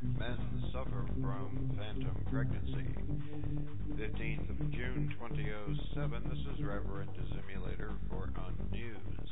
Men suffer from phantom pregnancy. 15th of June 2007. This is Reverend Simulator for Unnews.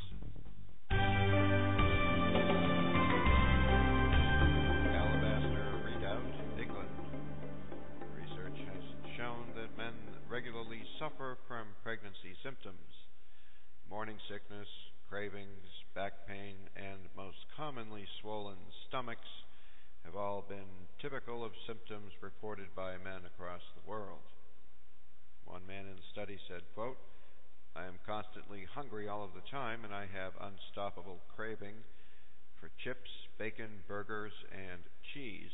Alabaster Redoubt, England. Research has shown that men regularly suffer from pregnancy symptoms. Morning sickness, cravings, back pain, and most commonly swollen stomachs have all been typical of symptoms reported by men across the world. One man in the study said, quote, "I am constantly hungry all of the time, and I have unstoppable craving for chips, bacon, burgers, and cheese.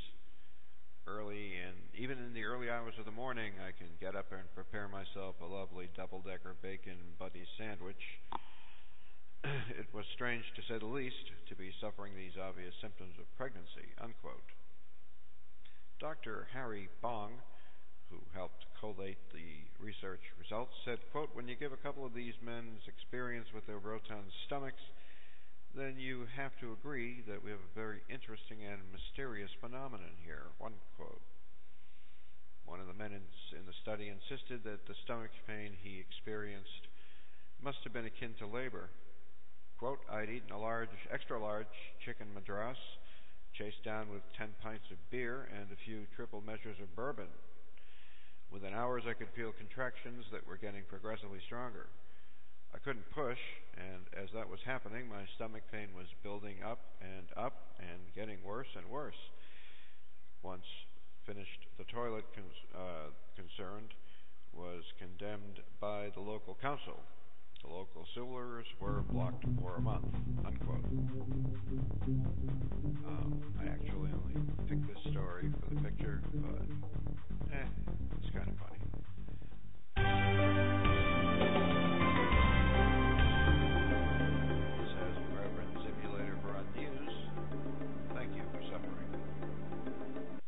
Even in the early hours of the morning, I can get up and prepare myself a lovely double-decker bacon buddy sandwich. It was strange, to say the least, to be suffering these obvious symptoms of pregnancy," unquote. Dr. Harry Bong, who helped collate the research results, said, quote, "When you give a couple of these men's experience with their rotund stomachs, then you have to agree that we have a very interesting and mysterious phenomenon here," unquote. One of the men in the study insisted that the stomach pain he experienced must have been akin to labor. Quote, "I'd eaten a extra large chicken madras, chased down with 10 pints of beer and a few triple measures of bourbon. Within hours I could feel contractions that were getting progressively stronger. I couldn't push, and as that was happening, my stomach pain was building up and getting worse and worse. Once finished, the toilet concerned was condemned by the local council. The local sewers were blocked for a month," unquote. I actually only picked this story for the picture, but